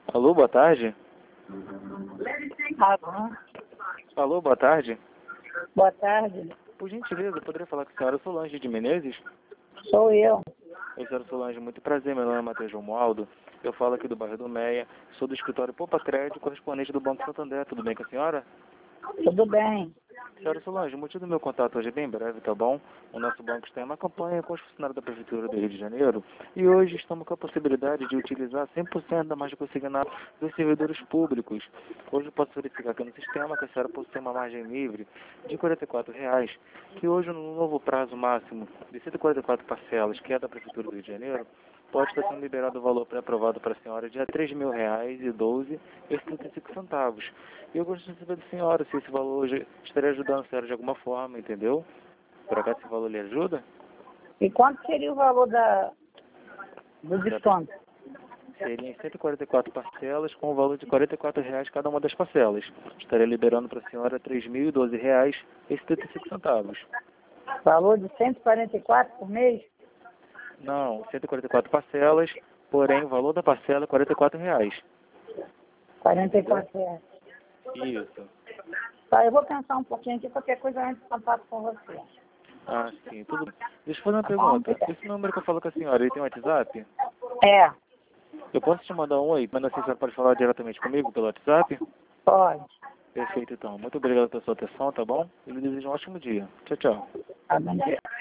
Alô, boa tarde. Alô, Alô, boa tarde. boa tarde. Por gentileza, poderia falar com a senhora Solange de Menezes? Sou eu. Oi, senhora Solange, muito prazer. Meu nome é Matheus Romualdo. Eu falo aqui do bairro do Meia. Sou do escritório Poupa Crédito, correspondente do Banco Santander. Tudo bem com a senhora? Tudo bem? Senhora Solange, o motivo do meu contato hoje é bem breve, tá bom? O nosso banco está em uma campanha com os funcionários da Prefeitura do Rio de Janeiro e hoje estamos com a possibilidade de utilizar 100% da margem consignada dos servidores públicos. Hoje eu posso verificar aqui no sistema que a senhora possui uma margem livre de R$ 44,00, que hoje no novo prazo máximo de 144 parcelas, que é da Prefeitura do Rio de Janeiro, pode estar sendo liberado o valor pré-aprovado para a senhora de R$ 3.012,35. E eu gostaria de saber da senhora se esse valor hoje estaria ajudando a senhora de alguma forma, entendeu? Por acaso esse valor lhe ajuda? E quanto seria o valor do desconto? Seriam 144 parcelas com o valor de R$ 44,00 cada uma das parcelas. Estaria liberando para a senhora R$ 3.012,75. Valor de 144 por mês? Não, 144 parcelas, porém o valor da parcela é R$ 44,00. R$ 44. Isso. Tá, eu vou pensar um pouquinho aqui, qualquer coisa eu entro em contato com você. Ah, sim, tudo bem. Deixa eu fazer uma Tá bom? pergunta. Esse número que eu falo com a senhora, ele tem WhatsApp? É, Eu posso te mandar um oi, mas assim a senhora pode falar diretamente comigo pelo WhatsApp? pode. Perfeito, então. Muito obrigado pela sua atenção, tá bom? E me desejo um ótimo dia. Tchau, tchau. Tá bom dia.